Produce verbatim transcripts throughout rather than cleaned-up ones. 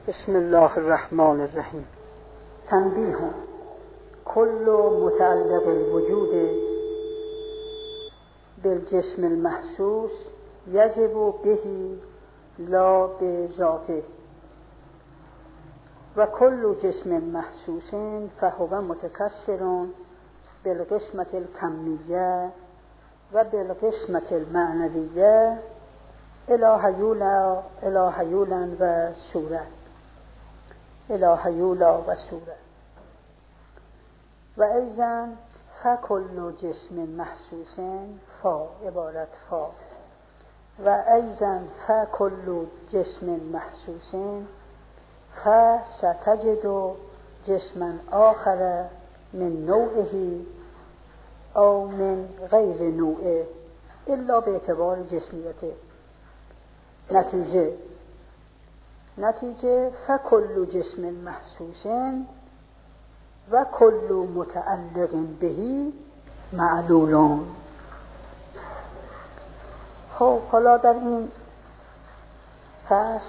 بسم الله الرحمن الرحیم. تنبیه: کل متعلق الوجود بالجسم المحسوس یجب به لا بذاته و کل جسم محسوس فهو متکثر بالقسمة الکمیه و بالقسمة المعنویه الی حیولا الی حیولا و صورت الی حیولا و صورت و ایضا فکل جسم محسوس فا عبارت فا و ایضا فکل جسم محسوس فستجد جسما آخر من نوعه او من غیر نوعه الا به اعتبار جسمیته. نتیجه نتیجه فکل جسم محسوس و کل متعلق بهی معلولان. خب حالا در این فصل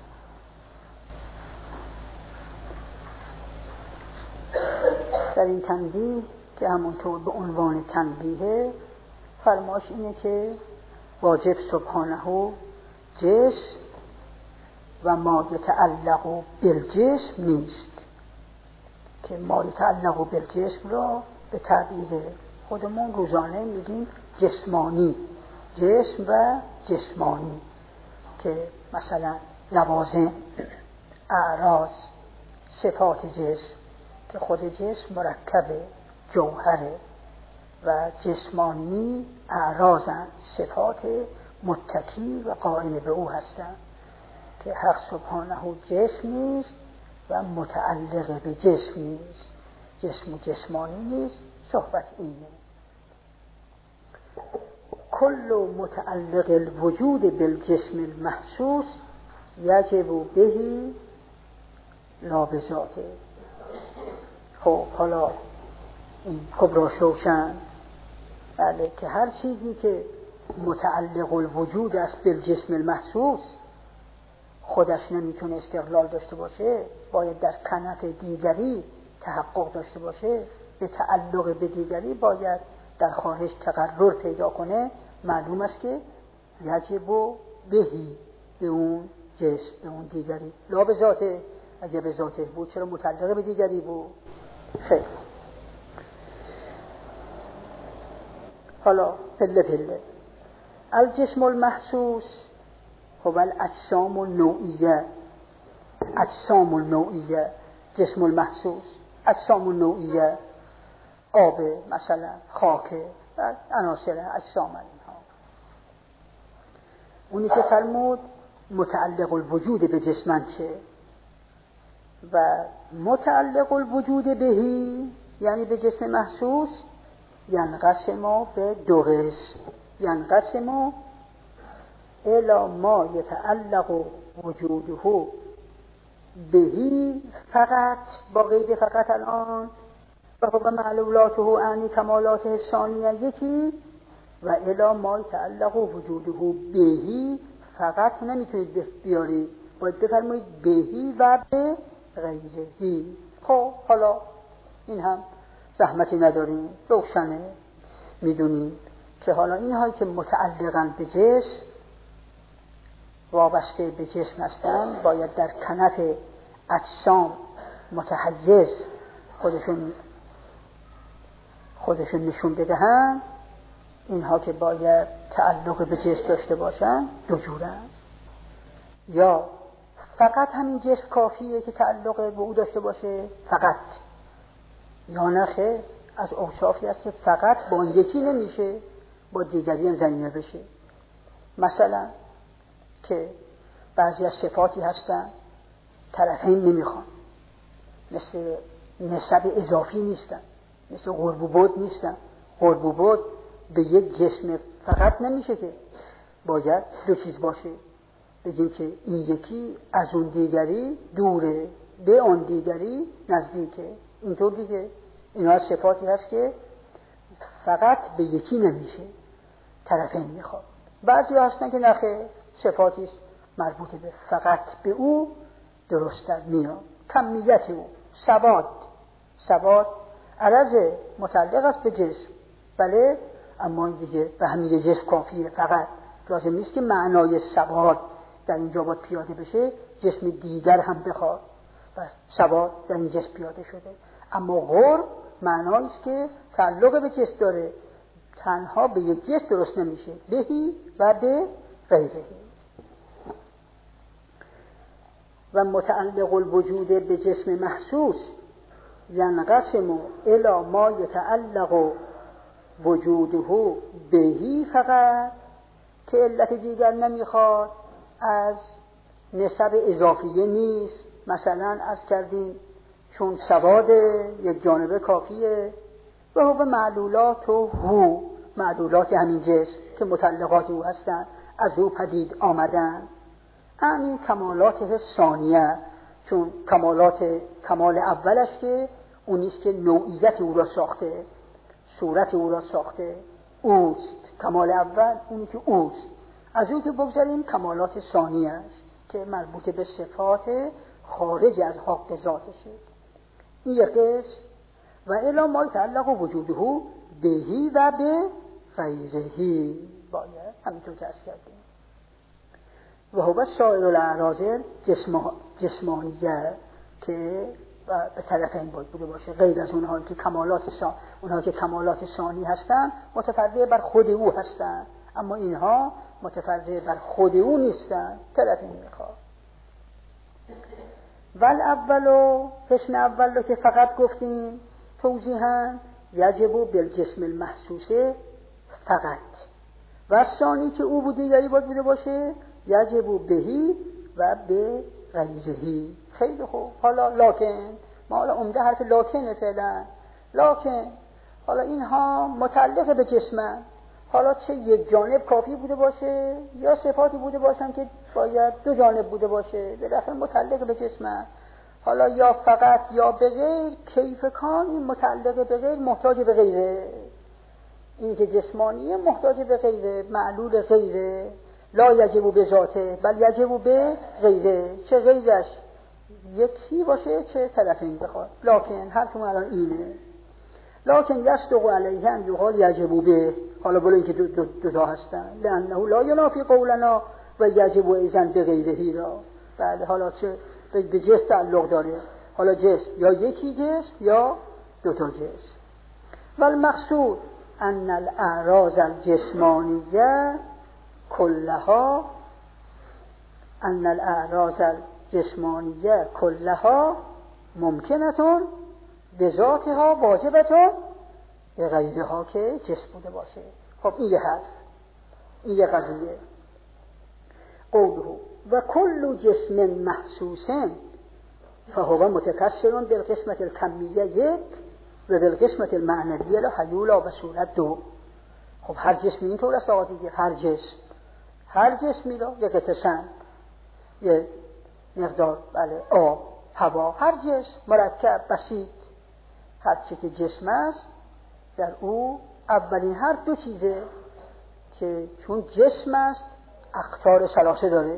در این تنبیه که همونطور به عنوان تنبیه فرماش اینه که واجب سبحانه جسم و ما یتعلق بالجسم نیست، که ما یتعلق بالجسم را به تعبیر خودمون روزانه میگیم جسمانی، جسم و جسمانی، که مثلا لوازم، اعراض، صفات جسم که خود جسم مرکب جوهره و جسمانی اعراضن، صفات متکی و قائم به او هستند که حق سبحانه جسم نیست و متعلق به جسم نیست، جسم و جسمانی نیست. صحبت اینه کل متعلق الوجود بالجسم المحسوس یجب به لا بذاته. خب حالا این کبرا شوشن بله که هر چیزی که متعلق الوجود است بالجسم المحسوس خودش نمیتونه استقلال داشته باشه، باید در کنف دیگری تحقق داشته باشه، به تعلق به دیگری باید در خارج تقرر پیدا کنه. معلوم است که یجب بهی به اون جسم، به اون دیگری، لا به ذاته. اگه به ذاته بود چرا متعلق به دیگری بود؟ خیر. حالا پله پله. الجسم المحسوس هو الاجسام النوعیه. اجسام النوعیه جسم المحسوس، اجسام النوعیه آب مثلا، خاک و عناصر اجسام اینها. اونی که فرمود متعلق الوجود به جسمن چه و متعلق الوجود بهی یعنی به جسم محسوس ینقسم به دو قسم. ینقسم الی ما یتعلق وجوده بهی فقط با قید فقط الان و خب معلولاته انی کمالات حسانیه یکی، و الی ما یتعلق وجوده بهی فقط نمیتونید بیارید، باید بفرمایید بهی و به غیرهی. خب حالا این هم زحمتی نداریم، روشنه، میدونیم که حالا این هایی که متعلقن به جسم، وابسته به جسم هستن، باید در کنف اجسام متحیز خودشون خودشون نشون بدهن. اینها که باید تعلق به جسم داشته باشن دو جورن، یا فقط همین جسم کافیه که تعلق به او داشته باشه فقط، یا نخه از اوصافی هست که فقط با اون یکی نمیشه، با دیگری هم ضمیمه بشه. مثلا که بعضی از صفاتی هستن طرفین نمیخوان، مثل نسب اضافی نیستن، مثل قرب و بعد نیستن. قرب و بعد به یک جسم فقط نمیشه که، باید دو چیز باشه. بگیم که این یکی از اون دیگری دوره، به اون دیگری نزدیکه، اینطور دیگه. اینا صفاتی هست که فقط به یکی نمیشه، طرفین میخواد. بعضی هستن که نخه صفاتی مربوط به فقط به او درست‌تر میاد. کمیت او ثبات، ثبات عرض متعلق است به جسم، بله، اما دیگه به همین جسم کافیه، فقط لازم نیست که معنای ثبات در اینجا باید پیاده بشه، جسم دیگر هم بخواد و ثبات در این جسم پیاده شده. اما قرب معنایی است که تعلق به جسم داره، تنها به یک جسم درست نمیشه، بهی و به غیرهی. و متعلق الوجود به جسم محسوس ینقسم الی ما یتعلق وجوده بهی فقط، که علت دیگر نمیخواد، از نسب اضافیه نیست. مثلا از کردیم چون سواد یک جانبه کافیه، و هو به معلولات و هو، معلولات همین جسم که متعلقات او هستند از او پدید آمدن، یعنی کمالات ثانیه، چون کمالات کمال اولش که اون نیست که نوعیت او را ساخته، صورت او را ساخته، اوست کمال اول، اونی که اوست. از اون که بگذاریم کمالات ثانیه است که مربوط به صفات خارج از حق ذاتشه. این یک قسم. و الی ما یتعلق وجوده بهی و به غیرهی، باید همینطور که از کردیم. و هو سایر الاعراض جسمانیه، که به طرف این باید بوده باشه، غیر از اونهایی که کمالات ثانی، اونها که کمالات ثانی هستن متفرع بر خود او هستن، اما اینها متفرع بر خود او نیستن، طرف این میخواد. ول اولو، قسم اولو که فقط گفتیم توضیحاً، یجب بالجسم المحسوسه فقط، و ثانی که او بوده یعنی باید بوده باشه یجب بهی و به غیرهی. خیلی خوب. حالا لکن، ما حالا عمده حرف لکنه فعلا، لکن حالا اینها متعلق به جسمن، حالا چه یک جانب کافی بوده باشه یا صفاتی بوده باشن که باید دو جانب بوده باشه، به دفعه متعلق به جسمن، حالا یا فقط یا به غیر، کیف کان این متعلق به غیر محتاج به غیره، این که جسمانیه محتاج به غیره، معلول غیره، لا یجب به ذاته بل یجب به غیره، چه غیرش یکی باشه چه طرفین بخواد. لکن حرفمون الان اینه، لکن یصدق علیه ان یقال یجب به، حالا بلو این که دو, دو, دو تا هستن، لانه لا ینافی قولنا و یجب ایضا به غیرهی را. بله، حالا چه به جسم تعلق داره، حالا جسم یا یکی جسم یا دو تا جسم. والمقصود ان الاعراض الجسمانیه کلها، ان الاعراض الجسمانیه کلها ممکنتون به ذاتها واجبتون به غیرها که جسم بوده باشه. خب این یه حرف، این یه قضیه. قوله و کل جسم محسوس فهو متکثر بالقسمت الکمیه یک و بالقسمت المعنویه لا حیولا و صورت دو. خب هر جسمی این طور است آقا دیگه، هر جسم هر جسمی را یک قسم، یک مقدار، بله، آب، هوا، هر جسم مرکب بسیط، هر چی که جسم است در او اولین هر دو چیزه که چون جسم است اقطار ثلاثه داره،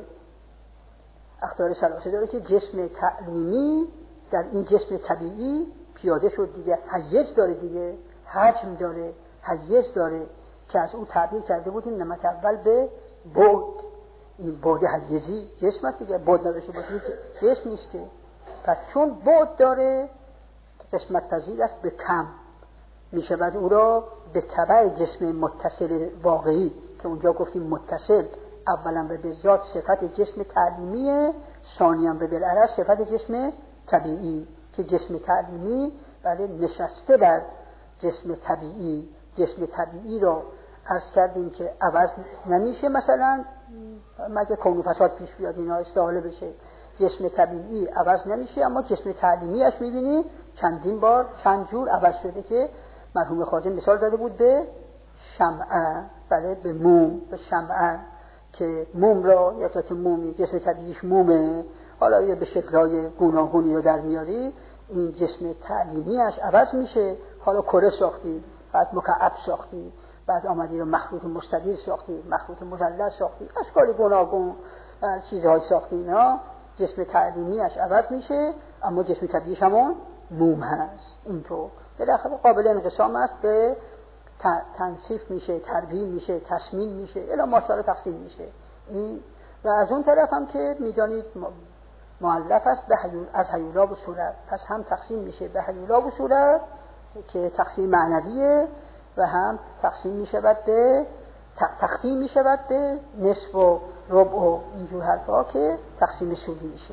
اقطار ثلاثه داره که جسم تعلیمی در این جسم طبیعی پیاده شد دیگه، حیز داره دیگه، حجم داره، حیز داره که از او تعبیر کرده بودیم نمت اول به بعد. این بعد حیزی جسم است دیگه، بعد نداشته باشه جسم نیست که. پس چون بعد داره قسمت پذیر است به کم، میشه بعد او را به تبع جسم متصل واقعی که اونجا گفتیم متصل، اولا به ذات صفت جسم تعلیمیه، ثانیاً به بالعرض صفت جسم طبیعی که جسم تعلیمی بله نشسته بر جسم طبیعی. جسم طبیعی را عرض کردیم که عوض نمیشه، مثلا مگه کون و فساد پیش بیاد اینا استحاله بشه، جسم طبیعی عوض نمیشه، اما جسم تعلیمیش میبینی چندین بار چند جور عوض شده که مرحوم خواجه مثال داده بود به شمعه، بله، به موم، به شمعه که موم را یا که مومی جسم طبیعیش مومه، حالا یا به شکل‌های گوناگونی رو در میاری، این جسم تعلیمیش عوض میشه، حالا کره ساختی، بعد مکعب ساختی، بعد آمدی رو مخروط مستدیر ساختی، مخروط مثلث ساختی، اشکال گوناگون چیزهای ساختی، اینا جسم تعلیمیش عوض میشه اما جسم طبیعیش همون موم هست. اینطور بالاخره قابل انقسام است، به تنصیف میشه، تربیل میشه، تسمین میشه، الی ماشاءالله تقسیم میشه. این و از اون طرف هم که میدانید مؤلف است به حیول از هیولا و صورت، پس هم تقسیم میشه به هیولا و صورت که تقسیم معنویه و هم تقسیم میشه بعد به تقسیم میشه بعد به نصف و ربع و اینجور حرفا که تقسیم سودی میشه.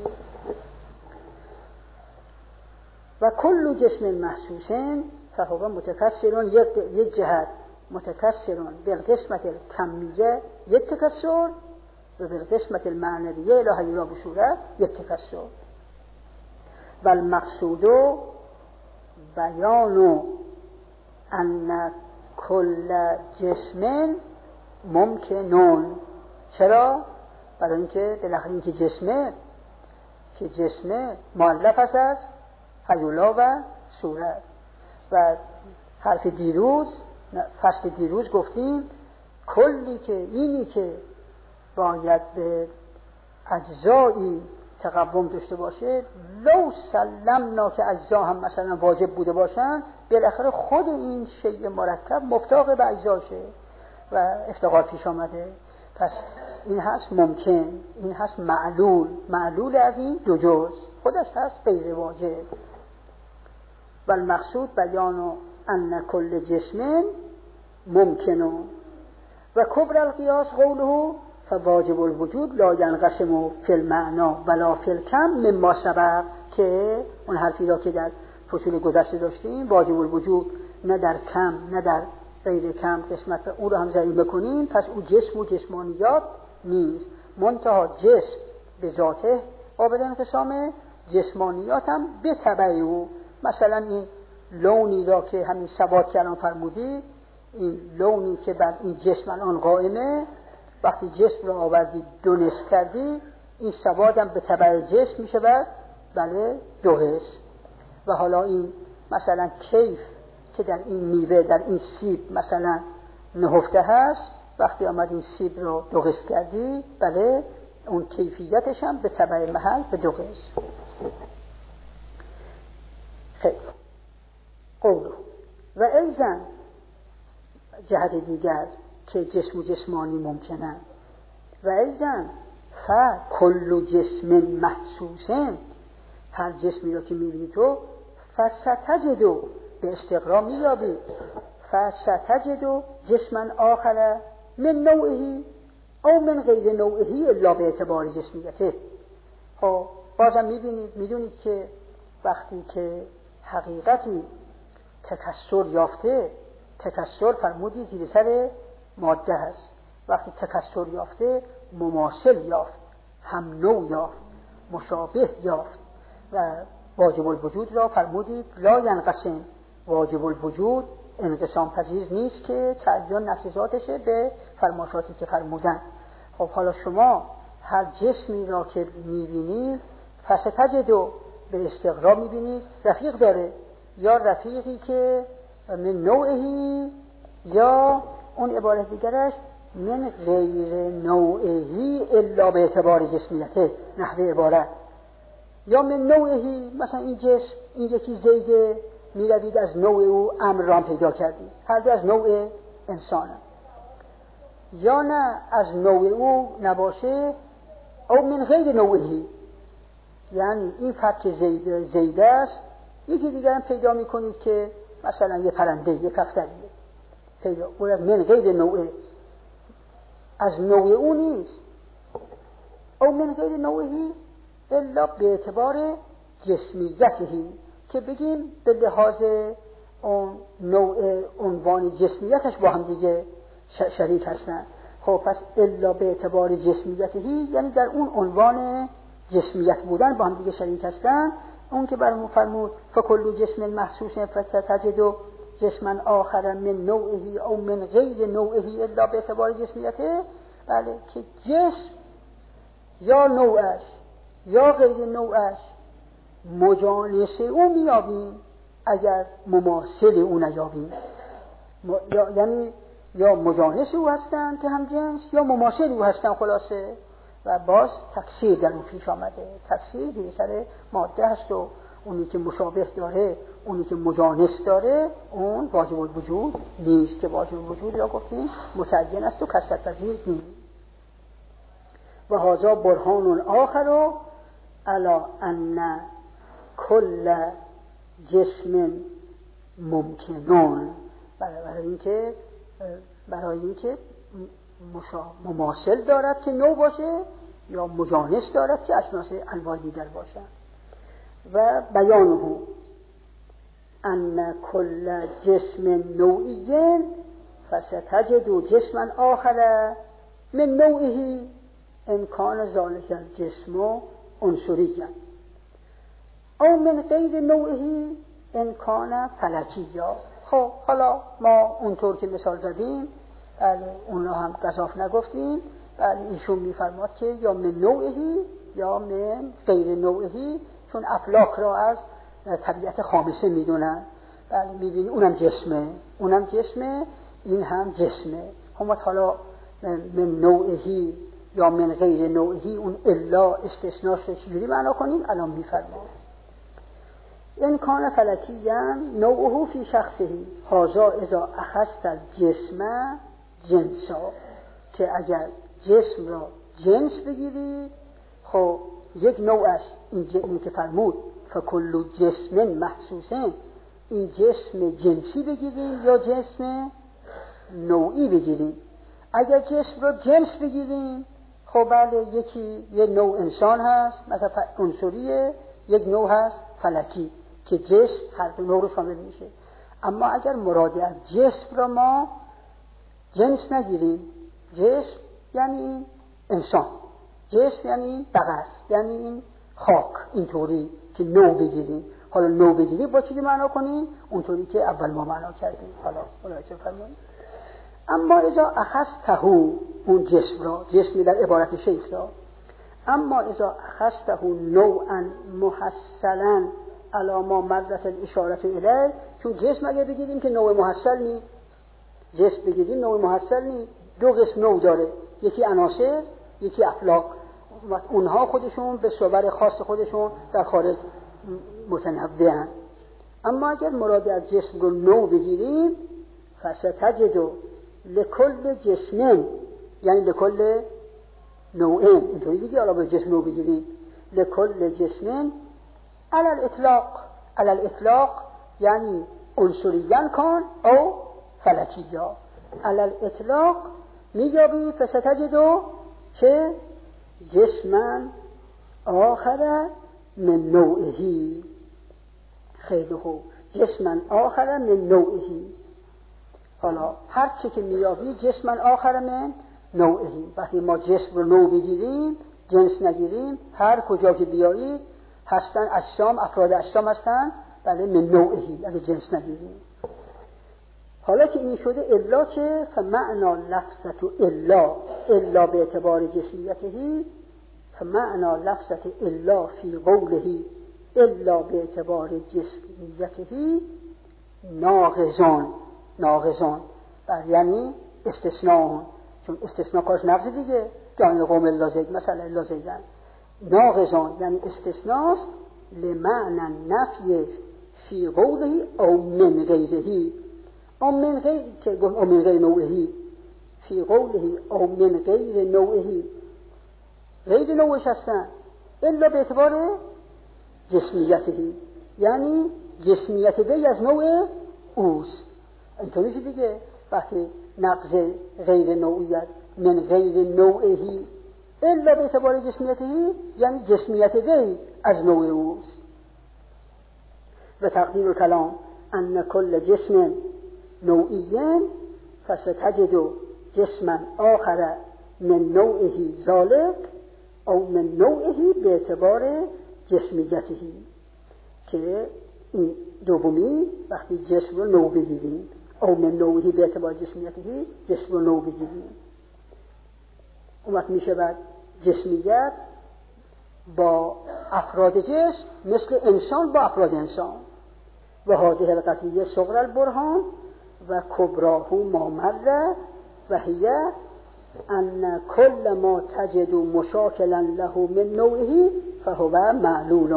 و کل جسم محسوسن فهو متکثرون یک جهت متکثرون بالقسمت الکمیه یک تکثر و بالقسمت المعنویه الی هیولا و صورت یک تکثر. و المقصود بیان ان کل جسم ممکنون. چرا؟ برای اینکه بالاخره اینکه جسمه که جسمه مؤلف است از هیولا و صورت. و حرف دیروز فصل دیروز گفتیم کلی که اینی که باید به اجزایی تقوم داشته باشه، لو سلمنا که اجزا هم مثلا واجب بوده باشن، بالاخره خود این شیء مرکب مفتاق به اجزاشه و افتقار پیش آمده. پس این هست ممکن، این هست معلول، معلول از این دو جز، خودش هست غیر واجب. و المقصود بیان ان کل جسم ممکنون و کبر القیاس قوله فواجب الوجود لا ینقسم فی المعنی ولا فی الکم مما سبق، که اون حرفی را که در فصول گذشته داشتیم، واجب الوجود نه در کم نه در غیر کم قسمت او رو هم ضعیف بکنیم، پس او جسم و جسمانیات نیست، منتها جسم به ذاته قابل انقسامه، جسمانیات هم به تبع او. مثلا این لونی را که همین ثبات کردن فرمودی، این لونی که بر این جسم الان قائمه، وقتی جسم را آوردی دو نصف کردی، این ثبات هم به تبع جسم میشه بعد بله دو حصف. و حالا این مثلا کیف که در این میوه در این سیب مثلا نهفته هست، وقتی آمد این سیب رو دو قسم کردی، بله اون کیفیتش هم به تبع محل به دو قسم. خیلی قولو و ایضا جهت دیگر که جسم و جسمانی ممکنه. و ایضا فکل جسم محسوسن، هر جسمی رو که میبینی تو فستجدو به استقرا میابی، فستجدو جسما آخر من نوعهی او من غیر نوعهی الا به اعتبار جسمیته. خب بازم میبینید میدونید که وقتی که حقیقتی تکثر یافته، تکثر فرمودی زیر سر ماده هست، وقتی تکثر یافته مماثل یافت، هم نوع یافت، مشابه یافت. و واجب الوجود را فرمودید لا ینقسم، واجب الوجود انقسام پذیر نیست که تعین نفس ذاتشه به فرماشاتی که فرمودن. خب حالا شما هر جسمی را که میبینید فستجدو به استقرا میبینید رفیق داره، یا رفیقی که من نوعهی، یا اون عبارت دیگرش من غیر نوعهی الا به اعتبار جسمیته، نحوه عبارت، یا من نوعهی مثلا این جسم این یکی زیده، میروید از نوع او امر را پیدا کردید، هر دو از نوع انسان. یا نه از نوع او نباشه او من غیر نوعهی، یعنی این فرد زیده زیده است، یکی دیگر هم پیدا میکنید که مثلا یه پرنده یه کفتریه پیدا، اون از من غیر نوعه، از نوع او نیست، او من غیر نوعهی الا به اعتبار جسمیتهی، که بگیم به لحاظ اون نوع عنوان جسمیتش با هم دیگه شریک هستن. خب پس الا به اعتبار جسمیتهی یعنی در اون عنوان جسمیت بودن با هم دیگه شریک هستن. اون که برمون فرمود فکل جسم محسوس فتجد جسما آخر من نوعهی او من غیر نوعهی الا به اعتبار جسمیته، بله که جسم یا نوعش یا غیر نوعش مجانس او میابیم اگر مماثل او نیابیم، یعنی یا مجانس او هستن که هم جنس یا مماثل او هستن خلاصه. و باز تکثیر در اون پیش آمده. تکثیر دیگه سر ماده هست و اونی که مشابه داره، اونی که مجانس داره، اون واجب الوجود نیست که واجب الوجود را گفتیم متعین است و کثرت پذیر نیست. و هذا برهان آخر علی ان کل جسم ممکنون، برای اینکه برای اینکه مماثل دارد که نوع باشه یا مجانس دارد که اجناس انواع دیگر باشند. و بیانه ان کل جسم نوعی فستجد جسما آخر من نوعه ان کان ذلک الجسم عنصریا او من غیر نوعه ان کان فلکیا. خب حالا ما اونطور که مثال زدیم، بله اون رو هم گزاف نگفتیم، بله ایشون میفرماد که یا من نوعه یا من غیر نوعه، چون افلاک را از طبیعت خامسه میدونن. بله میبینی اونم جسمه، اونم جسمه، این هم جسمه. هم حالا من نوعه یا من غیر نوعه، اون الا استثناء رو چجوری معنا کنیم الان میفرماد. این کان فلکیاً نوعه فی شخصه هذا اذا اخذت الجسم جنسا، که اگر جسم را جنس بگیری، خب یک نوعش این, این که فرمود فکل جسم محسوسن، این جسم جنسی بگیریم یا جسم نوعی بگیریم. اگر جسم را جنس بگیریم، خب بله یکی یه نوع انسان هست مثلا عنصریه، یک نوع هست فلکی که جسم هر دو نوع رو شامل میشه. اما اگر مرادی از جسم را ما جنس نگیریم، جسم یعنی انسان، جسم یعنی بقر، یعنی این خاک، اینطوری که نوع بگیریم. حالا نوع بگیریم با چیزی معنا کنیم اونطوری که اول ما معنا کردیم. حالا ملاحظه فرمایید. اما اذا اخذته اون جسم را، جسمی در عبارت شیخ را، اما اذا اخذته نوعا محصلا علی ما مرت الاشاره الیه، چون جسم اگه بگیریم که نوع محصل نی، جسم بگیریم نوع محصل نی، دو قسم نوع داره، یکی عناصر یکی افلاک، اونها خودشون به صور خاص خودشون در خارج متنوعن. اما اگر مراد از جسم رو نوع بگیریم، فستجد لکل جسم یعنی لکل نوعین، اینطوری دیگه. حالا به جسم نوع بگیریم لکل جسم علی الاطلاق، علی الاطلاق یعنی عنصریان کن او فلکیا. علی الاطلاق میجابی فستجد چه جسما آخر من نوعه، خیلی خوب، جسما آخر من نوعه. حالا هر چی که میابی جسما آخر من نوعه، وقتی ما جسم رو نوع بگیریم جنس نگیریم، هر کجا که بیایید هستن اجسام، افراد اجسام هستن، بله من نوعه اگه جنس نگیریم. حالا که این شده الا چه؟ فمعنا لفظت الا، الا به اعتبار جسمیته، فمعنا لفظت الا فی قوله الا به اعتبار جسمیته ناقضان، ناقضان بر یعنی استثناء، چون استثناء کارش نقض دیگه، جان قوم الا زید مثلا الا زیدن، ناقضان یعنی استثناء لمعنى نفی فی قوله او من غیره، او من غیر که گفت او من غیر نوعه، فی قوله او من غیر نوعه، غیر نوعش هستن الا به اعتبار جسمیته، یعنی جسمیت وی از نوع اوست. اینطوری شد دیگه، وقتی نقض غیر نوعیت من غیر نوعه الا به اعتبار جسمیته یعنی جسمیت وی از نوع اوست. و تقدیر کلام ان کل جسم نوعی فستجد جسما آخر من نوعه ذالک او من نوعه به اعتبار جسمیته، که این دومی وقتی جسم رو نوع بگیریم، او من نوعه به اعتبار جسمیته جسم رو نوع بگیریم، اون وقت میشه بعد جسمیت با افراد جسم مثل انسان با افراد انسان. و هذه القضیه صغر البرهان و کبراه ما مر و هی ان کل ما تجد مشاکلا له من نوعه فهو معلول.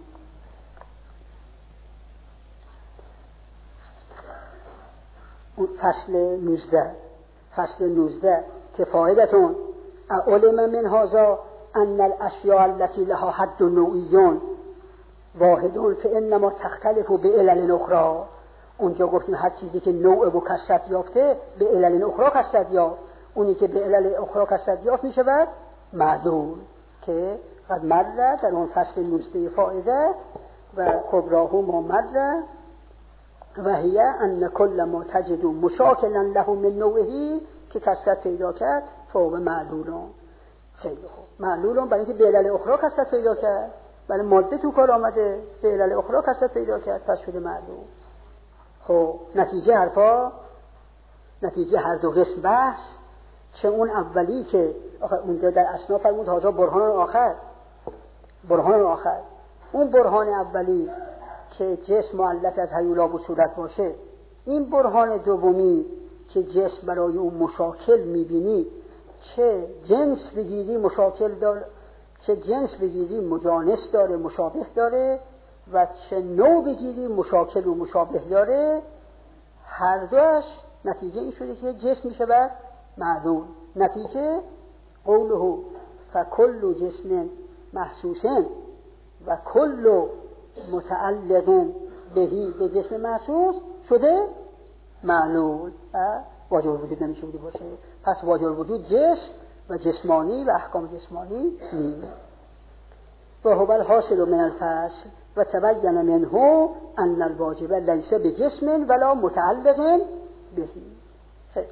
فصل نوزده فصل نوزده که فایدتون علم من هذا ان الاشیاء التي لها حد نوعی واحد فانما تختلف بعلل اخرى. اونجا گفتیم هر چیزی که نوع و کثرت یافته به علل اخرى کثرت یافت، اونی که به علل اخرى کثرت یافت میشه بعد معلول که قد مر در اون فصل نوزده فایده و کبراه ما مر و هی ان کل ما تجد مشاکلا له من نوعه که کثرت پیدا کرد فهو معلول. خیلی خوب، معلول برای اینکه به علل اخرى کثرت پیدا کرد، برای ماده تو کار آمده به علل اخرى کثرت پیدا کرد پس شده معلول. خب نتیجه حرفا نتیجه هر دو قسم بحث، چه اون اولی که آخر اونجا در اسنا فرمود هاجا برهان آخر برهان آخر اون برهان اولی که جسم معلق از هیولا و صورت باشه، این برهان دومی که جسم برای اون مشاکل میبینی، چه جنس بگیری مشاکل داره، چه جنس بگیری مجانس داره مشابه داره و چه نوع بگیری مشاکل و مشابه داره، هر دوش نتیجه این شده که جسم میشه بر معلول. نتیجه قوله فکل جسم محسوس و کل متعلق بهی به جسم محسوس شده معلول. واجب الوجود نمیشه بوده باشه، پس واجب الوجود جسم و جسمانی و احکام جسمانی نیست. و هو الحاصل من الفصل و تبین منه ان الواجب لیس بجسم ولا متعلق بهی. خیلی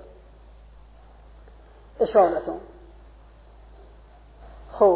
اشارتون. خب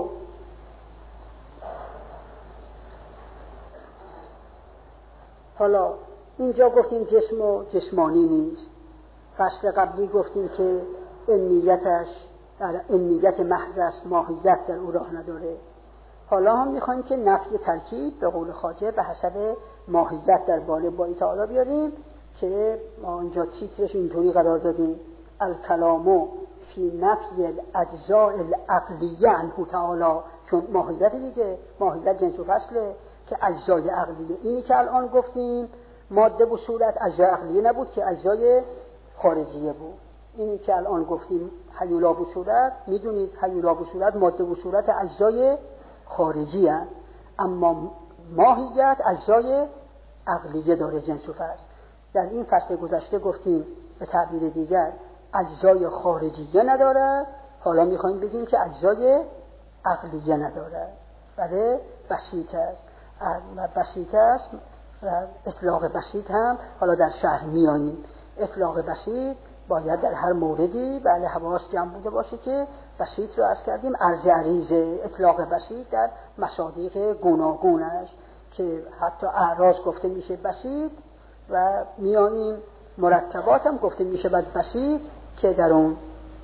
حالا اینجا گفتیم جسم و جسمانی نیست. فصل قبلی گفتیم که انیتش انیت محض است، ماهیت در او راه نداره. حالا هم میخوایم که نفی ترکیب به قول خواجه به حسب ماهیت در باره باری تعالی بیاریم که ما اینجا تیترش اینطوری قرار دادیم الکلام فی نفی الاجزاء العقلیه عنه تعالی، چون ماهیت دیگه ماهیت جنس و فصله که اجزای عقلیه. اینی که الان گفتیم ماده و صورت اجزای عقلیه نبود که اجزای خارجیه بود. اینی که الان گفتیم هیولا و صورت، میدونید هیولا و صورت ماده و صورت اجزای خارجی هست، اما ماهیت اجزای عقلیه داره جنس و فصل. در این فصل گذشته گفتیم به تعبیر دیگر اجزای خارجیه نداره، حالا میخوایم بگیم که اجزای عقلیه نداره. بله بسیط است و بسیط است و اطلاق بسیط هم حالا در شرح میاییم. اطلاق بسیط باید در هر موردی بله حواس جمع بوده باشه که بسیط رو عرض کردیم عرض عریضه. اطلاق بسیط در مصادیق گوناگون است که حتی اعراض گفته میشه بسیط و میاییم مرکبات هم گفته میشه بعد بسیط که در اون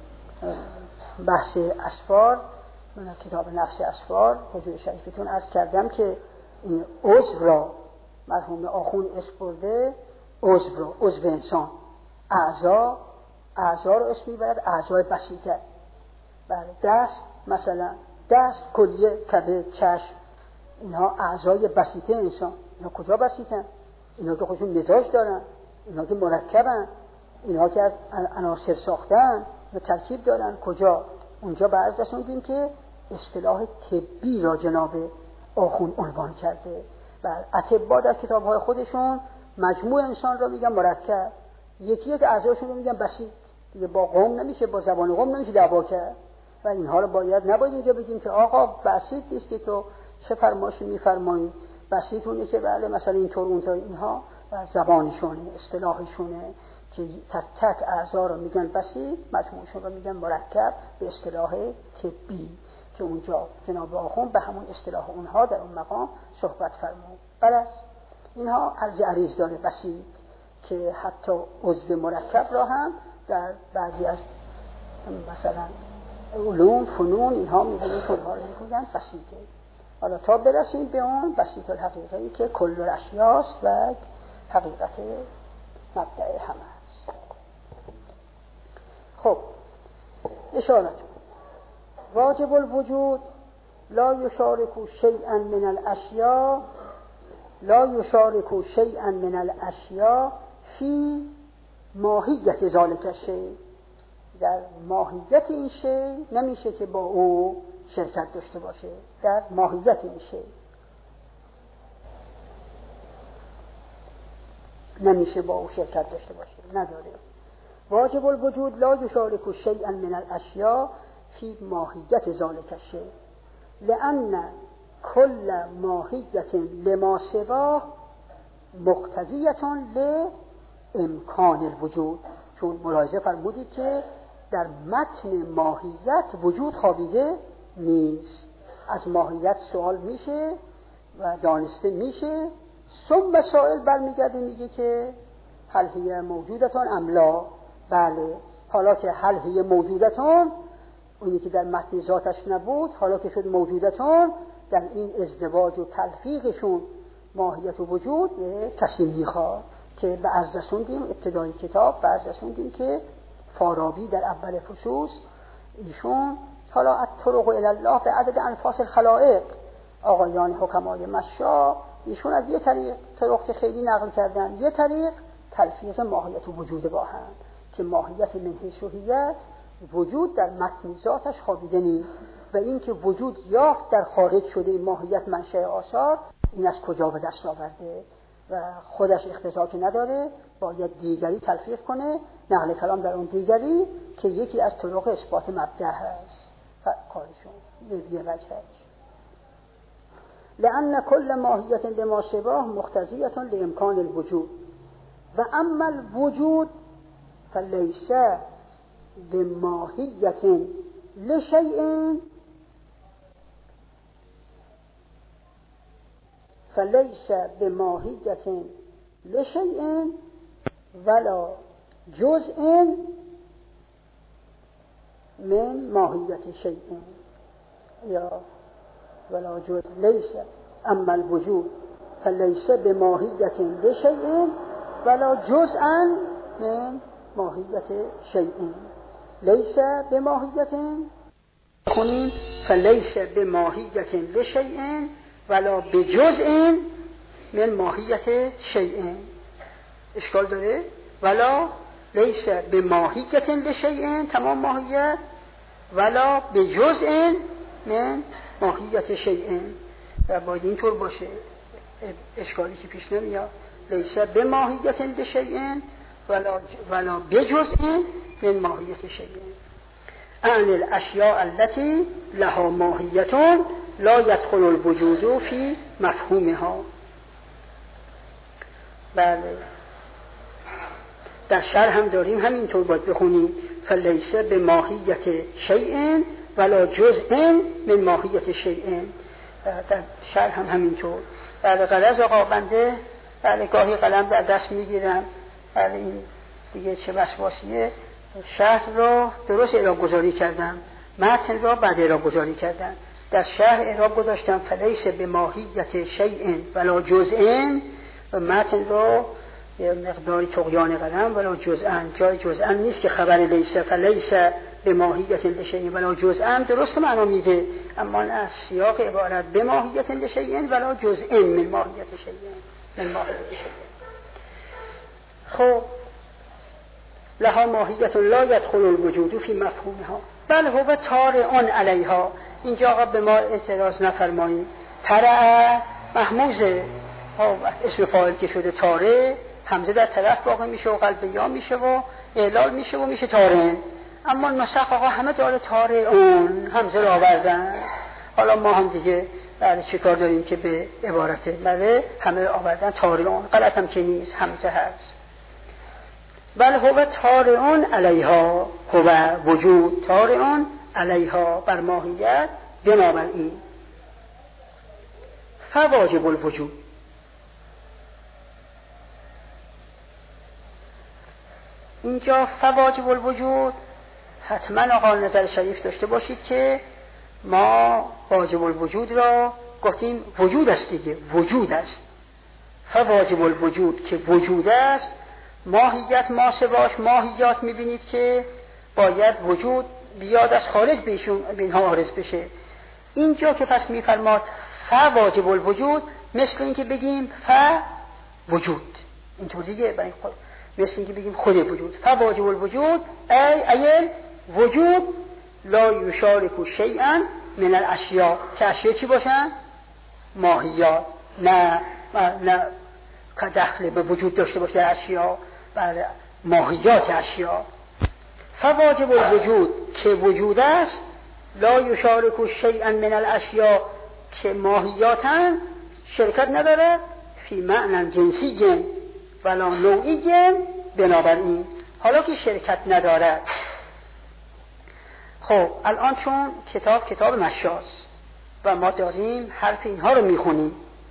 بحث اسفار من کتاب نفس اسفار حضور شریفتون عرض کردم که این عضو را مرحوم آخون اسم برده، عضو را عضو انسان اعضا اعضا رو اسم میبرد اعضای بسیطه. بله دست مثلا دست کلیه کبد چشم اینها اعضای بسیطه انسان. اینا کجا بسیطن؟ اینا که خودشون مزاج دارن، اینا که مرکبن، اینا که از عناصر ساختن و ترکیب دارن. کجا؟ اونجا بعض رسوندیم که اصطلاح طبی را جناب آخون عنوان کرده و اطباء در کتاب‌های خودشون مجموع انسان را میگن مرکب، یکی یک اعضاشون رو میگن بسیط. دیگه با قوم نمیشه، با زبان قوم نمیشه دعوا کرد و اینها رو باید نباید اینجا بگیم که آقا بسیط نیست که تو چه فرمایشی میفرمایی، بسیط اونه که بله مثلا اینطور اونطور. اینها زبانشونه اصطلاحشونه که تک تک اعضا رو میگن بسیط، مجموعشون رو میگن مرکب به اصطلاح طبی که اونجا جناب آخوند به همون اصطلاح اونها در اون مقام صحبت فرمود. بلس اینها عرض عریض داره بسیط که حتی عضو مرکب را هم در بعضی از مثلا علوم فنون اینها میگن فنها رو میگن بسیطه. حالا تا برسیم به اون بسیط الحقیقه‌ای که کل الاشیاست و حقیقت مبدأ همه است. خب اشارت واجب الوجود لا یشارک شیئا من الاشیاء لا یشارک شیئا من الاشیاء فی ماهیت ذالک الشیء، در ماهیت این شیء نمیشه که با او شرکت داشته باشه، در ماهیت این شیء نمیشه با او شرکت داشته باشه، نداره. واجب الوجود لا یشارک شیئا من الاشیاء فی ماهیت ذالک الشیء لأن کل ماهیت لما سواه مقتضیة لامکان الوجود. چون ملاحظه فرمودید که در متن ماهیت وجود خوابیده نیست، از ماهیت سوال میشه و دانسته میشه، ثم سائل برمیگرده میگه که هل هی موجودتان ام لا. بله، حالا که هل هی موجودتان، اونی که در متن ذاتش نبود، حالا که شد موجودتان، در این ازدواج و تلفیقشون ماهیت و وجود کسی میخواد که به عرض رسوندیم ابتدای کتاب، به عرض رسوندیم که فارابی در اول فصوص ایشون حالا الطرق الی الله به عدد انفاس الخلائق، آقایان حکمای مشا، ایشون از یه طریق طرق که خیلی نقل کردن، یه طریق تلفیق ماهیت و وجود با هم که ماهیت من حیث وحیه وجود در متن ذاتش خوابیده نیست و این که وجود یافت در خارج شده این ماهیت منشأ آثار، این از کجا به دست آورده و خودش اختصاص که نداره، باید دیگری تلفیق کنه، نقل کلام در اون دیگری که یکی از طرق اثبات مبدأ هست کارشون یه وجه هست. لأن كل ماهیت لما شباه مقتضیة لامکان الوجود و اما الوجود فلیس بماهیت لشیء فلیس بماهیت لشیء ولا جزء من ماهیت شیء یا ولا جزء لیس اما الوجود فلیس بماهیت لشیء ولا جزءا من ماهیت شیء لیس بماهیت کنیم فلیس بماهیت لشیء ولا بجزء من ماهیت شیء. اشکال داره؟ ولا لیس بماهیت لشیء تمام ماهیت ولا بجزء من ماهیت شیء، و باید اینطور باشه، اشکالی که پیش نمیاد. لیس بماهیت لشیء ولا ولا بجزء من ماهیت شیء عن الاشیاء التي لها ماهیت لا يدخل الوجود فی مفهومها. بله، در شرح هم داریم همینطور باید بخونیم فلیس بماهیت شیء ولا جزء من ماهیت شیء، در شرح هم همینطور. بله، غرض آقا بنده بله گاهی قلم در دست میگیرم، بله این دیگه چه وسواسیه، شرح را درست اعراب گذاری کردم، متن را بعد اعراب گذاری کردم. در شرح اعراب گذاشتم فلیس بماهیت شیء ولا جزء و متن را یه مقداری طغیان قلم ولا جزءا، جای جزءا نیست که خبر لیس فلیس بماهیت لشیء ولا جزءا درست معنا میده، اما از سیاق عبارت بماهیت لشیء ولا جزء من ماهیت شیء من ماهیت شیء. خب لها ماهیت لا يدخل الوجود فی مفهومها بل هو طارئ علیها. اینجا آقا به ما اعتراض نفرمایید، طرع محموزه، اسم فاعل که شده طارئ، همزه در طرف واقع میشه و قلب یا میشه و اعلال میشه و میشه طارئ. اما نسخ آقا همه داره طارئون همزه را آوردن. حالا ما هم دیگه بعد چه کار داریم که به عبارت بله همه آوردن طارئون، غلط هم که نیست، همزه هست. بل هو طارئ علیها، هو وجود طارئ علیها بر ماهیت، بنابراین فواجب الوجود. اینجا فواجب الوجود حتما آقا نظر شریف داشته باشید که ما واجب الوجود را گفتیم وجود است دیگه، وجود است. فواجب الوجود که وجود است، ماهیت ما سواش ماهیات میبینید که باید وجود بیاد از خارج بهشون به اینها عارض بشه. اینجا که پس میفرماد ف واجب الوجود، مثل اینکه بگیم ف وجود، اینطور دیگه برای خود، مثل اینکه بگیم خود وجود. ف واجب الوجود ای ای وجود لا یشارک شیئا من الاشیاء، که اشیاء چی باشن؟ ماهیات، نه نه که دخل به وجود داشته باشه اشیاء، بله ماهیات اشیاء. فواجب الوجود که وجود است، لا یشارک شیئا من الاشیاء که ماهیاتن، شرکت نداره فی معنی جنسی ولا نوعی. بنابراین حالا که شرکت نداره، خب الان چون کتاب کتاب مشاست و ما داریم حرف اینها رو میخونیم،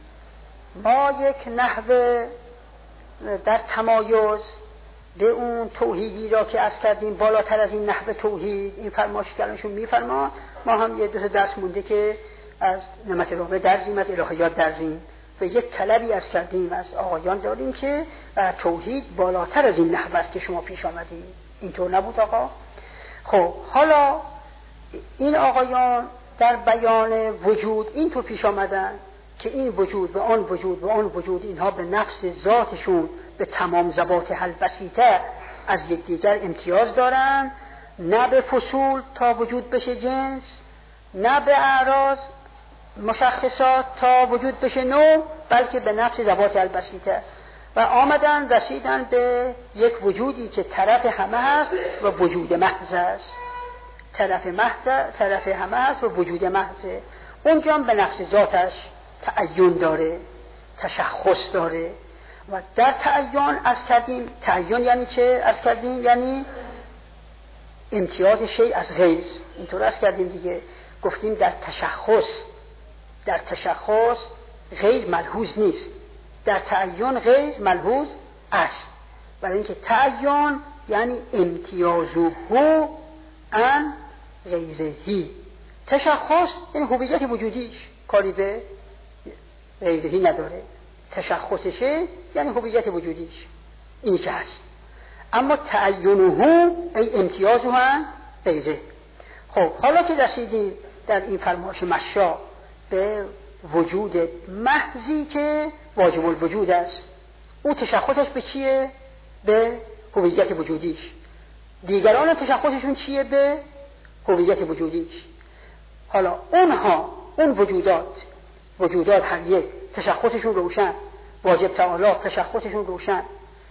ما یک نحوه در تمایز به اون توحیدی را که عرض کردیم بالاتر از این نحوه توحید، این فرمایش کلامشون میفرما، ما هم یه دو تا درس مونده که از نعمت رابع درزیم، از الهیات درزیم و یک طلبی عرض کردیم از آقایان داریم که توحید بالاتر از این نحوه است که شما پیش آمدید. اینطور نبود آقا؟ خب حالا این آقایان در بیان وجود اینطور پیش آمدن که این وجود و آن وجود و آن وجود اینها به نفس ذاتشون به تمام ذوات البسیطه از یکدیگر امتیاز دارن، نه به فصول تا وجود بشه جنس، نه به اعراض مشخصات تا وجود بشه نوع، بلکه به نفس ذوات البسیطه. و آمدن رسیدن به یک وجودی که طرف همه هست و وجود محض است. طرف محض طرف همه هست و وجود محض. اونجا به نفس ذاتش تعین داره، تشخص داره. و در تعین از کردیم، تعین یعنی چه؟ از کردیم یعنی امتیاز شیء از غیر. اینطور از کردیم دیگه، گفتیم در تشخص در تشخص غیر ملحوظ نیست، در تعین غیر ملحوظ است. برای اینکه تعین یعنی امتیازه عن غیرهی، تشخص این هویت وجودیش کاری به غیرهی نداره، تشخصشه یعنی هویت وجودیش این که هست. اما تعینه ای امتیازه عن غیره. خب حالا که رسیدیم در این فرمایش مشا به وجود محضی که واجب الوجود است، او تشخصش به چیه؟ به هویت وجودیش. دیگران تشخصشون چیه؟ به هویت وجودیش. حالا اونها اون وجودات وجودات هر یک تشخصشون روشن، واجب تعالی تشخصشون روشن،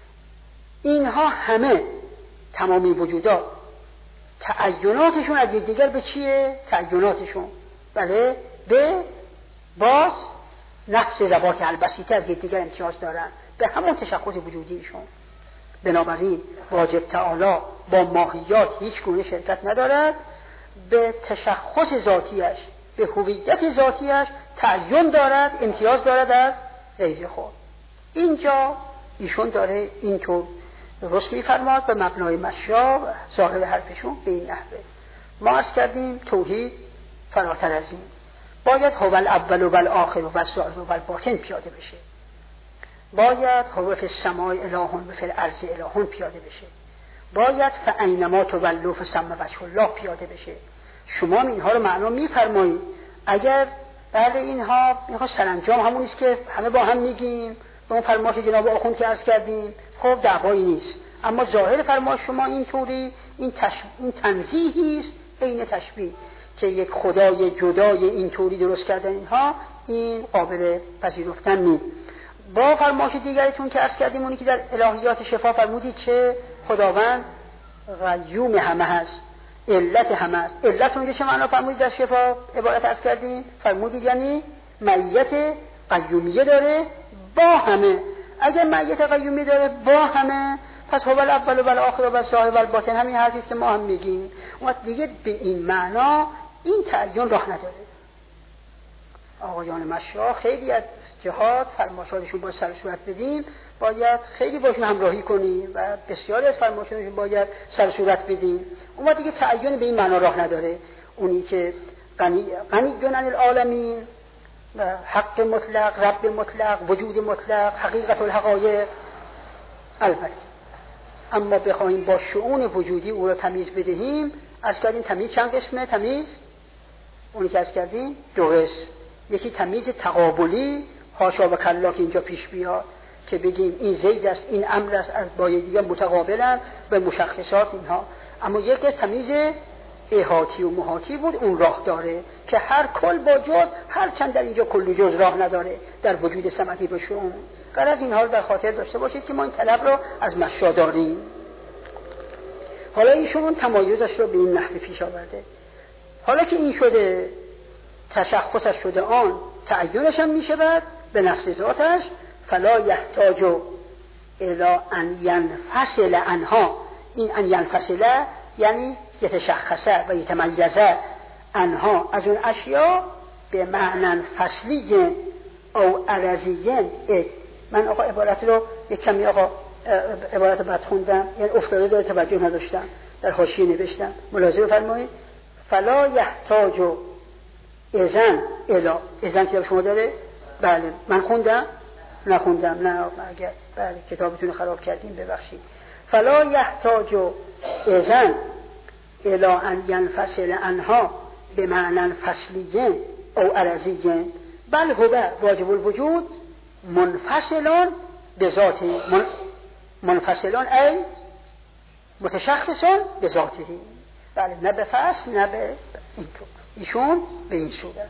اینها همه تمامی وجودات تعیناتشون از دیگر به چیه؟ تعیناتشون بله به باز نفس ذوات البسیطه از دیگر امتیاز دارن، به همون تشخص وجودیشون. بنابراین واجب تعالی با ماهیات هیچ گونه شرکت ندارد، به تشخص ذاتیش به هویت ذاتیش تعین دارد، امتیاز دارد از غیر خود. اینجا ایشون داره اینطور درست میفرماد به مبنای مشا و ظاهر حرفشون به این نحوه. ما عرض کردیم توحید فراتر از این باید هو الاول و الاخر و الظاهر و الباطن پیاده بشه، باید هو فی السماء اله و فی الارض اله پیاده بشه، باید فاینما تولوا فثم وجه الله پیاده بشه. شما اینها رو معنا میفرمایید. اگر بعد اینها اینها سرانجام همون است که همه با هم میگیم به اون فرمایش جناب آخوند که عرض کردیم، خب دعوایی نیست. اما ظاهر فرمایش شما اینطوری این تشب... این تنزیهی است بین تشبیه که یک خدای جدای اینطوری درست کردن، اینها این قابل پذیرفتن نیست. با فرمایش دیگریتون که عرض کردیم اونی که در الهیات شفا فرمودید که خداوند قیوم همه هست، علت همه هست. علت اونجا چه معنا فرمودید در شفا عبارت عرض کردیم؟ فرمودید یعنی معیت قیومیه داره با همه. اگر معیت قیومیه داره با همه، پس هو الاول و الاخر و الظاهر و الباطن همین حرفی که ما هم میگیم. اون دیگه به این معنا این تعین راه نداره. آقایان مشایخ خیلی از جهات فرمایشاتشون باید سر صورت بدیم، باید خیلی باشون همراهی کنیم و بسیاری از فرمایشاتشون باید سر صورت بدیم. اون دیگه تعین به این معنا راه نداره. اونی که غنی غنی عن العالمین، حق مطلق، رب مطلق، وجود مطلق، حقیقت الحقایق. البته اما بخواهیم با شؤون وجودی او را تمیز بدهیم، عرض کردیم تمیز چند قسمه؟ تمیز اونی که عرض کردیم دو قسم. یکی تمیز تقابلی، حاشا و کلا که اینجا پیش بیاد که بگیم این زید است این امر است، از با دیگه متقابلن به مشخصات اینها. اما یک تمیز احاطی و محاطی بود، اون راه داره که هر کل با جز، هر چند در اینجا کل جز راه نداره در وجود صمدی بشون. غرض اینها رو در خاطر داشته باشید که ما این طلب رو از مشا داریم. حالا ایشون تمایزش رو به این نحوه پیش آورده. حالا که این شده، تشخصش شده، آن تعینش هم میشه بعد به نفس ذاتش، فلا یحتاج الی ان ینفصل عنها. این ان ینفصل یعنی یتشخصه و یتمیزه عنها از اون اشیاء به معنی فصلی او عرضی. من آقا عبارت رو یک کمی آقا عبارت بعد خوندم، یعنی افتاده داره توجه نداشتم، در حاشیه نوشتم، ملاحظه فرمایید. فلا یحتاج اذن الا، اذن کتاب شما داره؟ بله. من خوندم؟ نخوندم. نه اگر بله کتابتون خراب کردیم ببخشید. فلا یحتاج اذن الا ان ینفصل عنها به معنی فصلی او عرضی، بل هو واجب الوجود منفصلان به ذاته، من منفصلان ای متشخصان به ذاته. بله، نه به فصل نه به اینطور. ایشون به این صورت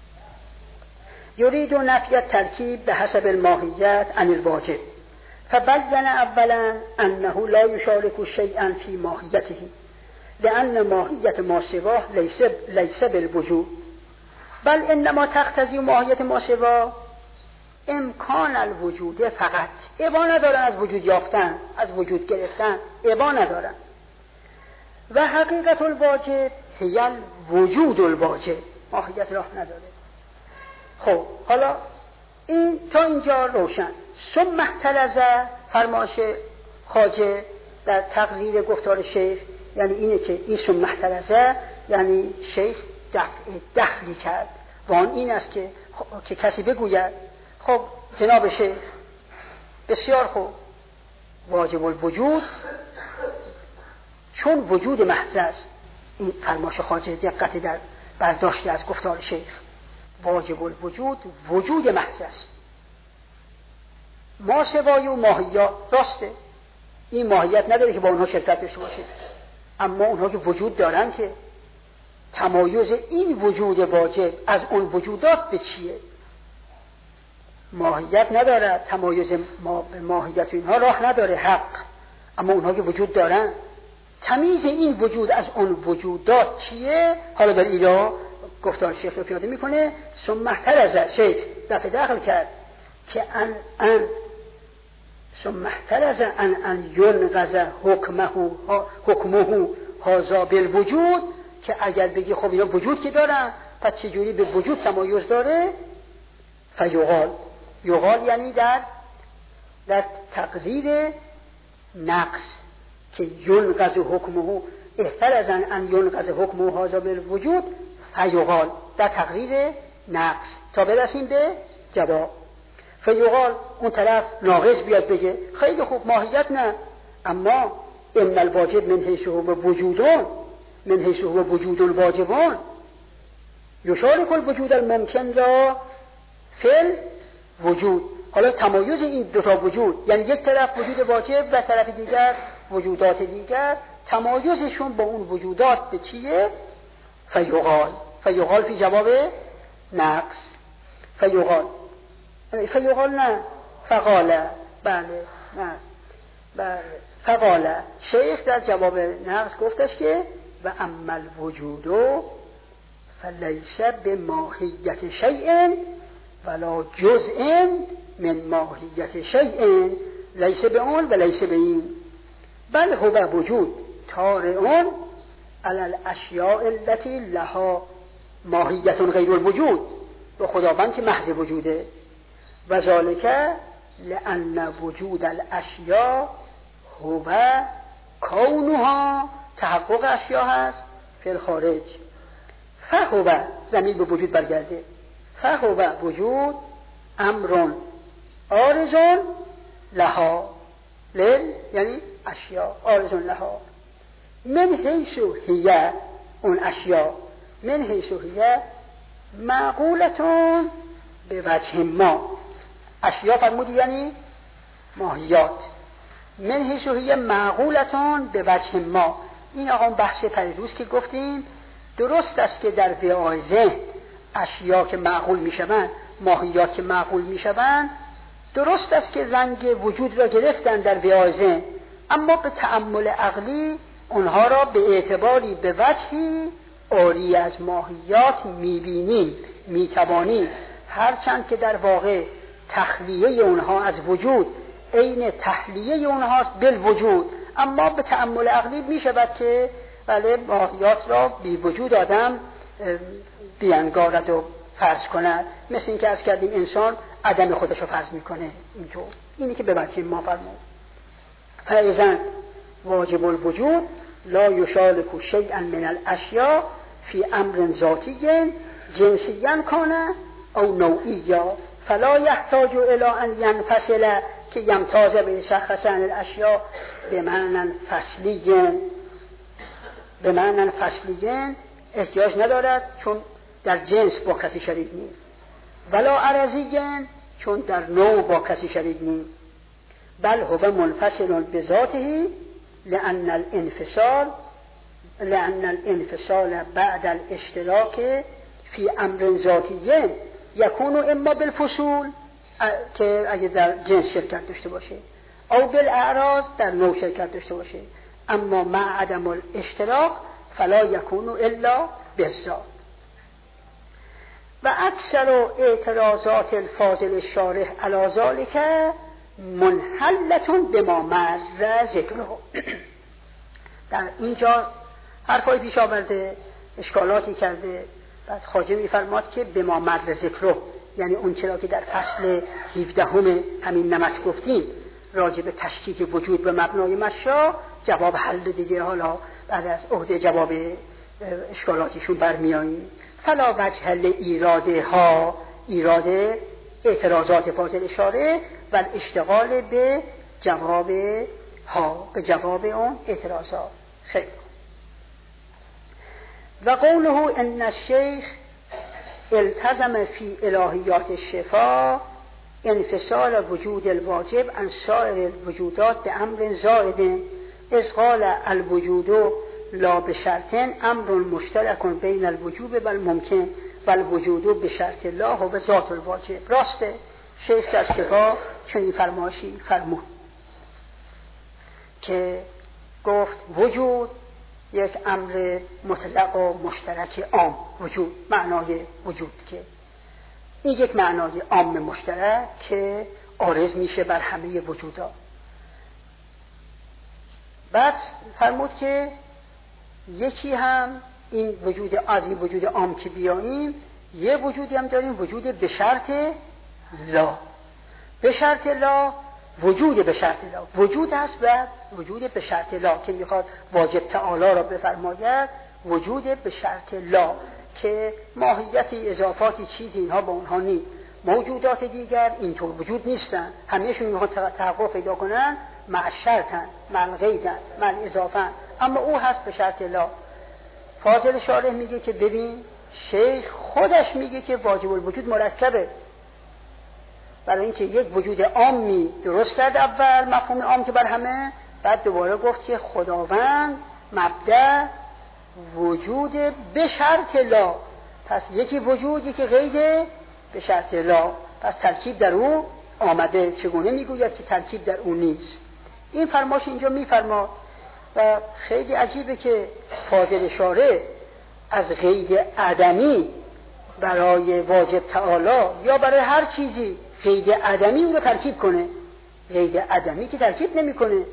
یرید نفی الترکیب به حسب الماهیت عن الواجب، فبین اولا انه لا یشارک شیئا فی ماهیته لان ماهیت ما سواه لیس لیس بالوجود، بل انما تقتضی ماهیت ما سواه امکان الوجود فقط. ابا ندارن از وجود یافتن، از وجود گرفتن ابا ندارن. و حقیقت الواجب هی الوجود الواجب، ماهیت راه نداره. خب حالا این تا اینجا روشن. ثم احترز فرمایش خواجه در تقریر گفتار شیخ یعنی اینه که این ثم احترز یعنی شیخ دفع دخلی کرد و آن این است که که کسی بگوید خب جناب شیخ بسیار خوب، واجب الوجود چون وجود محض است. این فرمایش خواجه دقت در برداشت از گفتار شیخ. واجب الوجود وجود محض است. ما سوای و ماهیت راسته، این ماهیت نداره که با اونها شرکت داشته باشه، اما اونها که وجود دارن که تمایز این وجود واجب از اون وجودات به چیه؟ ماهیت نداره، تمایز ما به ماهیت اینها راه نداره حق، اما اونها که وجود دارن تمیز این وجود از اون وجودات چیه؟ حالا در ایرا گفتار شیخ رو پیاده میکنه. ثم احترز شیخ دفع داخل کرد که ان ان ثم احترز ان ان ینقض حکمه حکمه هذا بالوجود، که اگر بگی خب اینا وجود که دارن پس چجوری به وجود تمایز داره؟ فیقال، یقال یعنی در در تقدیر نقص که ینقض حکمه احترز ان ینقض حکمه هذا بالوجود فیقال در تقریر نقص تا برسیم به جواب. فیقال اون طرف ناقص بیاد بگه خیلی خوب ماهیت نه، اما ان الواجب من حیث هو وجودون من حیث هو وجود الواجبون یشارک الوجود الممکن را فل وجود. حالا تمایز این دو تا وجود یعنی یک طرف وجود واجب و طرف دیگر وجودات دیگر، تمایزشون با اون وجودات به چیه؟ فیقال، فیقال فی جواب نقص. فیقال فیقال نه فقاله، بله نه بله فقاله. شیخ در جواب نقص گفتش که و اما الوجود فلیس به ماهیت شیء ولا جزء من ماهیت شیء، لیس به اون و لیس به این، بل هو وجود طارئ علی الاشیاء التي لها ماهیت غیر الوجود، به خداوند که محض وجوده. و ذالک لان وجود الاشیاء هو کونها، تحقق اشیاء هست فی الخارج. فهو زمین به وجود برگرده، فهو وجود امرون آرزون لها، لیل یعنی اشیاء آرزون لها من حیث هیه، اون اشیا من حیث هیه معقولتون به وجه ما، اشیا فرمودی یعنی ماهیات، من حیث هیه معقولتون به وجه ما. این آقا بحث پریروز که گفتیم درست است که در وعای ذهن اشیا که معقول میشوند، ماهیات که معقول میشوند، درست است که رنگ وجود را گرفتن در وعای ذهن، اما به تأمل عقلی اونها را به اعتباری به وجهی عاری از ماهیات میبینیم، میتوانیم، هرچند که در واقع تخلیه اونها از وجود عین تحلیه اونهاست بالوجود، اما به تأمل عقلی میشود که بله ماهیات را بی وجود آدم بیانگارد و فرض کند، مثل این که عرض کردیم انسان عدم خودش رو فرض میکنه. اینطور اینی که به وجه ما فرمود فایزن واجب الوجود لا یشارک شیئا من الاشیاء فی امر ذاتی جنسیا کانه او نوعیا فلا یحتاج الی ان ینفصل که یمتاز به شخص عن الاشیاء به معنی فصلی، به معنی فصلی احتیاج ندارد چون در جنس با کسی شریک نیست، ولا عرضی چون در نوع با کسی شریک نیست، بل هو منفصل بذاته لأن الانفصال لأن الانفصال بعد الاشتراک فی امر ذاتی یکون اما بالفصول که اگه در جنس شرکت داشته باشه او بالاعراض در نوع شرکت داشته باشه، اما مع عدم الاشتراک فلا یکون الا بالذات. و اکثر اعتراضات الفاضل الشارح علی ذلک منحلتون به ما مر ذکره. در اینجا حرفای پیش آورده، اشکالاتی کرده، بعد خواجه میفرماد که به ما مر ذکره یعنی اون چرا که در فصل هفدهم همین نمط گفتیم راجع به تشکیک وجود به مبنای مشا، جواب حل دیگه حالا بعد از عهده جواب اشکالاتیشون برمیاییم. فلا وجه لایراده ها، ایراده اعتراضات فاضل اشاره و اشتغال به جواب ها، به جواب اون اعتراضات. خیلی و قوله ان الشیخ التزم فی الهیات الشفا انفصال وجود الواجب عن سائر الوجودات به امر زائد اذ قال الوجود لا بشرط امر مشترک بین الوجوب و الممکن و الوجود به شرط لا و به ذات الواجب. راسته شیخ در شفا چنین فرمایشی فرمود که گفت وجود یک امر مطلق و مشترک عام، وجود معنای وجود که این یک معنای عام مشترک که عارض میشه بر همه وجودات. بعد فرمود که یکی هم این وجود از این وجود عام که بیاییم یه وجودی هم داریم وجود به شرط لا، به شرط لا وجود به شرط لا وجود است و وجود به شرط لا که میخواد واجب تعالی را بفرماید وجود به شرط لا که ماهیتی اضافاتی چیزی اینها با اونها نیست. موجودات دیگر اینطور وجود نیستن، همهشون میخواد تحقق پیدا کنن مع شرطن مع الغیدن مع الاضافن، اما او هست به شرط لا. فاضل شارح میگه که ببین شیخ خودش میگه که واجب الوجود مرکبه، برای اینکه یک وجود عامی درست کرد اول مفهوم عام که بر همه، بعد دوباره گفت که خداوند مبدأ وجود به شرط لا، پس یکی وجودی که غیر به شرط لا، پس ترکیب در او آمده. چگونه میگوید که ترکیب در او نیست؟ این فرماش اینجا میفرما و خیلی عجیبه که فاضل شارح از غیر عدمی برای واجب تعالی یا برای هر چیزی غیر عدمی اون رو ترکیب کنه. غیر عدمی که ترکیب نمی کنه.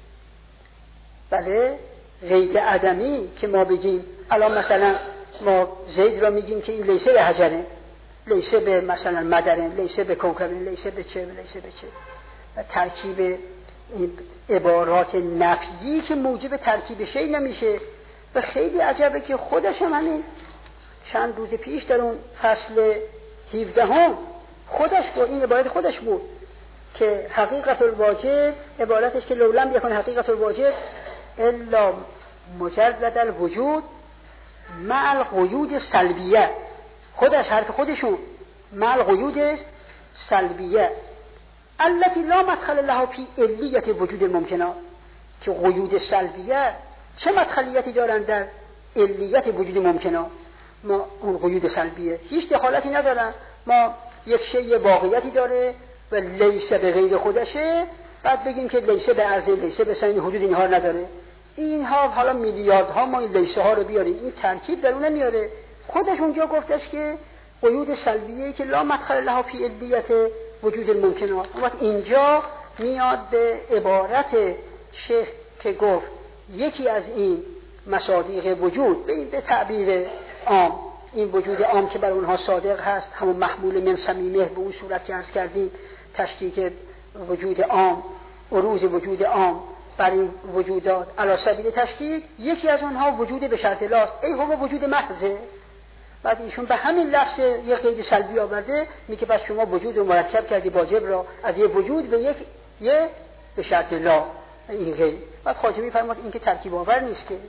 بله غیر عدمی که ما بگیم الان مثلا ما زید را میگیم که این لیسه به حجره، لیسه به مثلا مدره، لیسه به کوکبه، لیسه به چه، لیسه به چه، و ترکیب این عبارات نفیی که موجب ترکیب شی نمیشه. و خیلی عجبه که خودش هم همین چند روز پیش در اون فصل هفدهم خودش با این عبارت خودش بود که حقیقت الواجب عبارتش که لولم یکن حقیقت الواجب الا مجرد الوجود مع القیود سلبیه، خودش حرف خودشون مع القیود سلبیه التي لا مدخل لها فی علیت وجود ممکنات، که قیود سلبیه چه مدخلیتی دارن در علیت وجود ممکنات؟ ما اون قیود سلبیه هیچ دخالتی ندارن. ما یک شی واقعیتی داره و لیسه به غیر خودشه، بعد بگیم که لیسه به عرض لیسه به سین حدود اینها نداره. اینها حالا میلیاردها ما این لیسه ها رو بیاریم، این ترکیب در اون نمیاره. خودش اونجا گفتش که قیود سلبیه که لا مدخل لها فی علیت وجود الممکنات. وقت اینجا میاد به عبارت شیخ که گفت یکی از این مصادیق وجود به این به تعبیر عام، این وجود عام که بر اونها صادق هست، همون محمول من صمیمه به اون صورت که عرض کردیم، تشکیک وجود عام، عروض وجود عام بر این وجودات علی سبیل تشکیک، یکی از اونها وجود به شرط لاست، ای هو وجود محضه. بعد ایشون به همین لفظ یک قید سلبی آورده، میگه پس شما وجود رو مرکب کردی واجب را از یک وجود به یک یه به شرط لا، این غیر. بعد خواجه میفرماد این که ترکیب آور نیست که.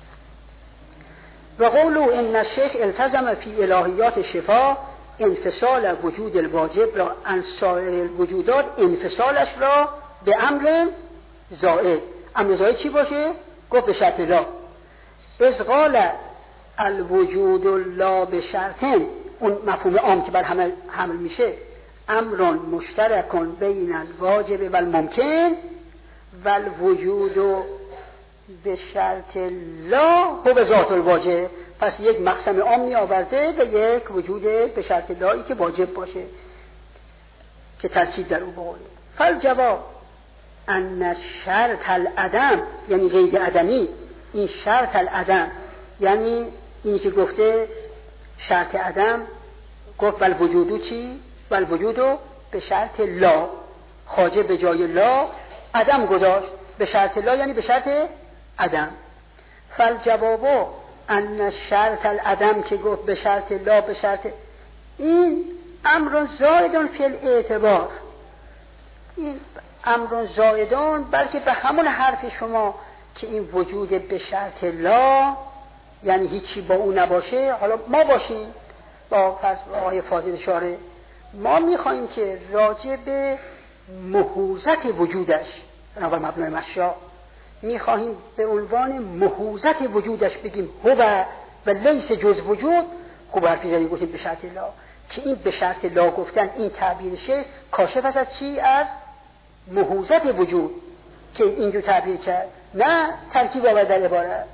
و قولو ان الشیخ التزم فی الهیات شفا انفصال وجود الواجب را عن سایر الوجودات، انفصالش را به امر زائد. امر زائد چی باشه؟ گفت به شرط لا. از قال الوجود لا به شرطن، اون مفهوم عام که بر همه حمل میشه، امر مشترک بین الواجب و الممکن و الوجود به شرط لا هو به ذات الواجب. پس یک مقسم عام می آورده و یک وجود به شرط لایی که واجب باشه که ترکیب در او بقوله. فالجواب ان شرط العدم یعنی غیر عدمی، این شرط العدم یعنی اینی که گفته شرط عدم، گفت والوجودو چی؟ والوجودو به شرط لا، خواجه به جای لا عدم گذاشت، به شرط لا یعنی به شرط عدم. فالجوابو ان شرط العدم که گفت به شرط لا به شرط، این امر زائدون فی الاعتبار، این امر زائدون بلکه به همون حرف شما که این وجود به شرط لا یعنی هیچی با او نباشه، حالا ما باشیم با فرض آقای فاضل شارع، ما میخواییم که راجع به محوزت وجودش بنابر مبنای مشا میخواهیم به عنوان محوزت وجودش بگیم هو و لیس جز وجود. خوب حرفی زدیم گفتیم به شرط لا، که این به شرط لا گفتن این تعبیرشه کاشف از چی؟ از محوزت وجود که اینجور تعبیر کرد، نه ترکیب آورد در عبارت.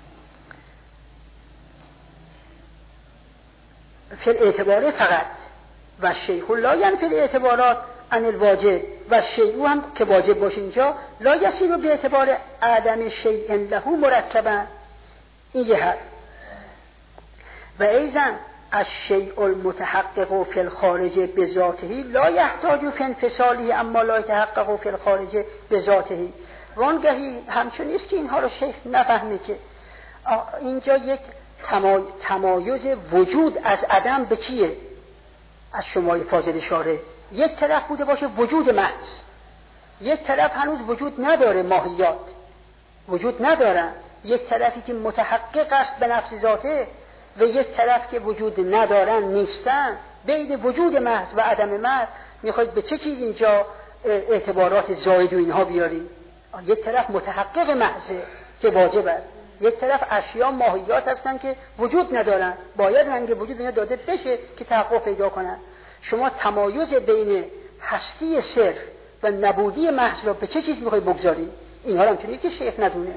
فی الاعتبار فقط و شیخ لا یعنی فی الاعتبارات عن الواجب و شیء هم که واجب باشه اینجا لا یصیر به اعتبار عدم شیء له مرکبا، این یه حرف. و ایضا الشیء المتحقق فی الخارج بذاته لا یحتاج فی انفصاله اما لا یتحقق فی الخارج بذاته. وانگهی همچون نیست که اینها رو شیخ نفهمه که اینجا یک تمایز وجود از عدم به چیه؟ از شمای فاضل شارع یک طرف بوده باشه وجود محض، یک طرف هنوز وجود نداره، ماهیات وجود ندارن، یک طرفی که متحقق است به نفس ذاته و یک طرف که وجود ندارن نیستن، بین وجود محض و عدم محض میخواید به چه چیز اینجا اعتبارات زائد و اینها بیاری؟ یک طرف متحقق محضه که واجب است، یک طرف اشیا ماهیات هستن که وجود ندارن، باید رنگ وجود اینا داده بشه که تحقق پیدا کنن. شما تمایز بین هستی صرف و نبودی محض را به چه چیز میخوای بگذاری؟ اینها رو همچنین که شیخ ندونه.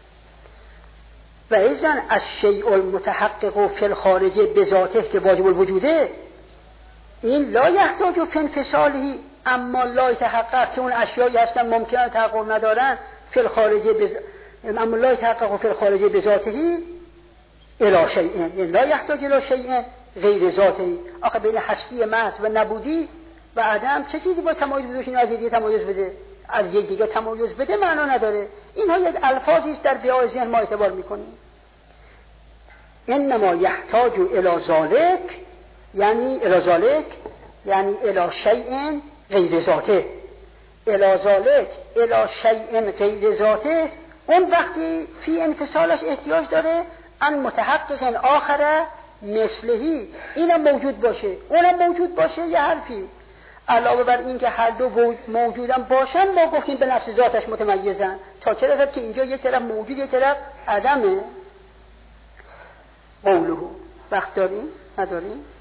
و ایضا الشیء المتحقق فی الخارج بذاته که واجب الوجوده، این لا یحتاج فی انفصاله اما لا یتحقق، که اون اشیایی هستن ممکنه تحقق ندارن فی الخارج بز... اما لا یتحقق فی الخارج بذاته الی شیء، لا یحتاج الی شیء غیر ذاته. آخه بین هستی محض و نبودی و عدم چه چیزی با تمایز بده؟ این از یکی تمایز بده از یک دیگه تمایز بده معنا نداره. اینها یک الفاظی است در بیای ذهن ما اعتبار میکنیم. انما یحتاج الی ذالک یعنی الی ذالک یعنی الی شیء غیر ذاته، الی ذالک الی شیء غیر ذاته، اون وقتی فی انفصالش احتیاج داره ان متحقق آخره مثلهی، اینم موجود باشه اونم موجود باشه. یه حرفی علاوه بر این که هر دو موجودن باشن، ما گفتیم به نفس ذاتش متمیزن، تا چه رسد که اینجا یه طرف موجود یه طرف عدمه. قوله وقت داریم نداریم؟